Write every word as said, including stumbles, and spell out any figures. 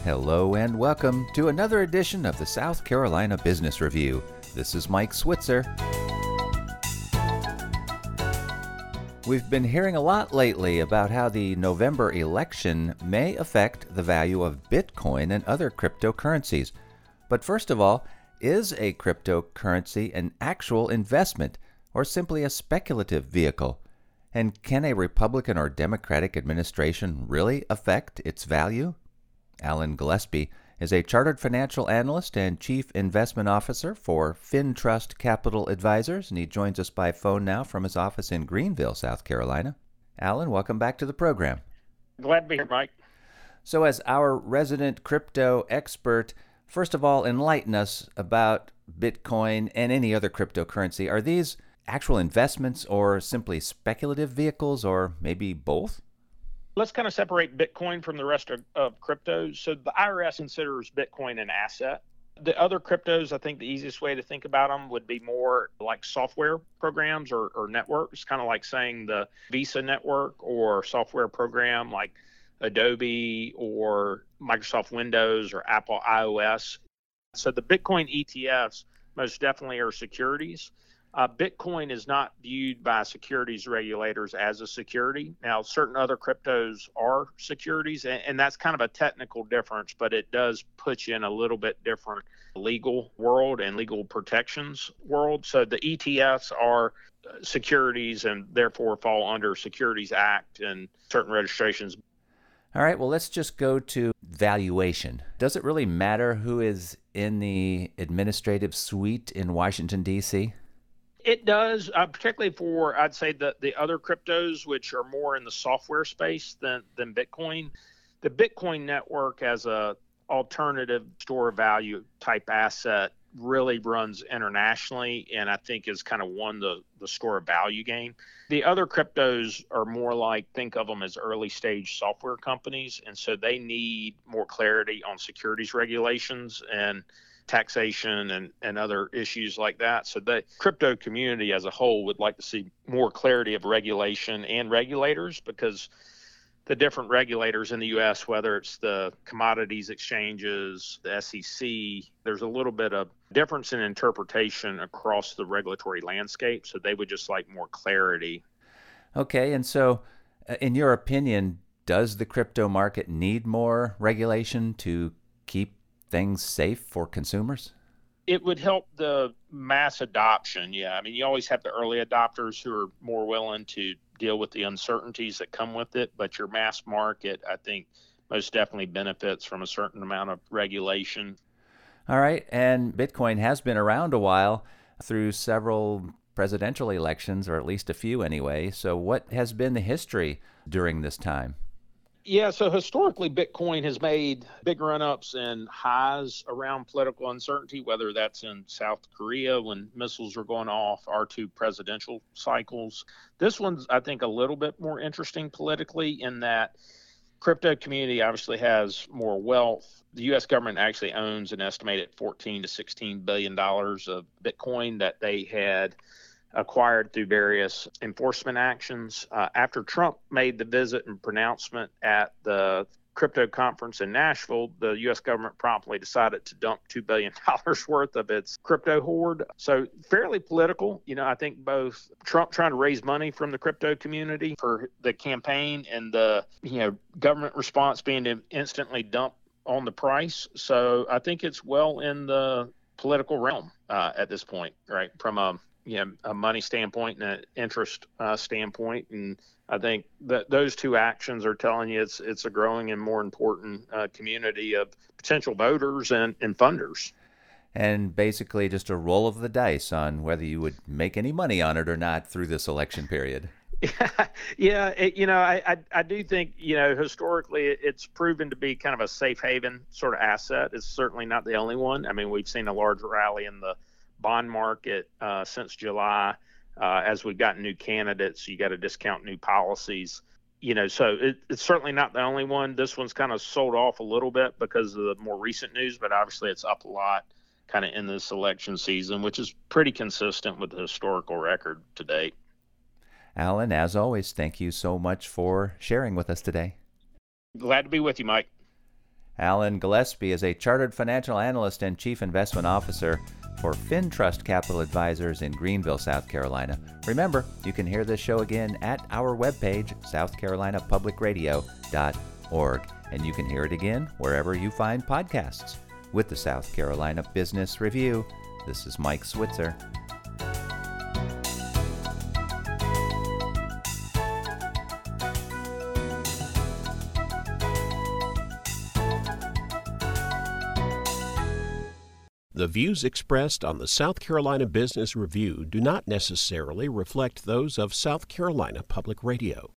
Hello and welcome to another edition of the South Carolina Business Review. This is Mike Switzer. We've been hearing a lot lately about how the November election may affect the value of Bitcoin and other cryptocurrencies. But first of all, is a cryptocurrency an actual investment or simply a speculative vehicle? And can a Republican or Democratic administration really affect its value? Alan Gillespie is a chartered financial analyst and chief investment officer for FinTrust Capital Advisors, and he joins us by phone now from his office in Greenville, South Carolina. Alan, welcome back to the program. Glad to be here, Mike. So as our resident crypto expert, first of all, enlighten us about Bitcoin and any other cryptocurrency. Are these actual investments or simply speculative vehicles, or maybe both? Let's kind of separate Bitcoin from the rest of, of cryptos. So the I R S considers Bitcoin an asset. The other cryptos, I think the easiest way to think about them would be more like software programs or, or networks, kind of like saying the Visa network or software program like Adobe or Microsoft Windows or Apple iOS. So the Bitcoin E T Fs most definitely are securities. Uh, Bitcoin is not viewed by securities regulators as a security. Now, certain other cryptos are securities, and, and that's kind of a technical difference, but it does put you in a little bit different legal world and legal protections world. So the E T Fs are securities and therefore fall under Securities Act and certain registrations. All right, well, let's just go to valuation. Does it really matter who is in the administrative suite in Washington, D C? It does, uh, particularly for, I'd say, the, the other cryptos, which are more in the software space than, than Bitcoin. The Bitcoin network as a alternative store of value type asset really runs internationally, and I think has kind of won the, the store of value game. The other cryptos are more like, think of them as early stage software companies, and so they need more clarity on securities regulations and taxation and, and other issues like that. So the crypto community as a whole would like to see more clarity of regulation and regulators, because the different regulators in the U S, whether it's the commodities exchanges, the S E C, there's a little bit of difference in interpretation across the regulatory landscape. So they would just like more clarity. Okay, and so uh, in your opinion, does the crypto market need more regulation to keep things safe for consumers? It would help the mass adoption. Yeah. I mean, you always have the early adopters who are more willing to deal with the uncertainties that come with it. But your mass market, I think, most definitely benefits from a certain amount of regulation. All right. And Bitcoin has been around a while through several presidential elections, or at least a few anyway. So what has been the history during this time? Yeah, so historically, Bitcoin has made big run-ups and highs around political uncertainty, whether that's in South Korea when missiles were going off, our two presidential cycles. This one's, I think, a little bit more interesting politically in that crypto community obviously has more wealth. The U S government actually owns an estimated fourteen to sixteen billion dollars of Bitcoin that they had acquired through various enforcement actions. Uh, after Trump made the visit and pronouncement at the crypto conference in Nashville, the U S government promptly decided to dump two billion dollars worth of its crypto hoard. So fairly political. You know, I think both Trump trying to raise money from the crypto community for the campaign and the, you know, government response being to instantly dump on the price. So I think it's well in the political realm uh, at this point, right, from a you know, a money standpoint and an interest uh, standpoint. And I think that those two actions are telling you it's it's a growing and more important uh, community of potential voters and, and funders. And basically just a roll of the dice on whether you would make any money on it or not through this election period. Yeah, yeah. It, you know, I, I I do think, you know, historically it's proven to be kind of a safe haven sort of asset. It's certainly not the only one. I mean, we've seen a large rally in the bond market uh, since July. Uh, as we've gotten new candidates, you got to discount new policies. You know, so it, it's certainly not the only one. This one's kind of sold off a little bit because of the more recent news, but obviously it's up a lot kind of in this election season, which is pretty consistent with the historical record to date. Alan, as always, thank you so much for sharing with us today. Glad to be with you, Mike. Alan Gillespie is a chartered financial analyst and chief investment officer for FinTrust Capital Advisors in Greenville, South Carolina. Remember, you can hear this show again at our webpage, south carolina public radio dot org, and you can hear it again wherever you find podcasts. With the South Carolina Business Review, this is Mike Switzer. The views expressed on the South Carolina Business Review do not necessarily reflect those of South Carolina Public Radio.